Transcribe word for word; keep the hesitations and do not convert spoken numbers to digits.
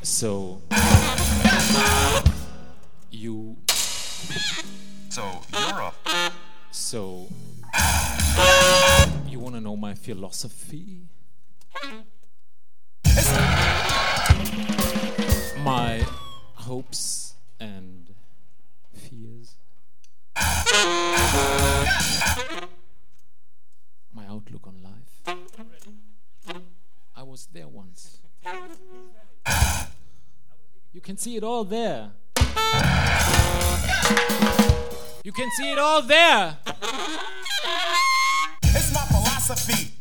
So you So you're a So you want to know my philosophy? My hopes and fears? My outlook on life? I was there once. You can see it all there. You can see it all there. It's my philosophy.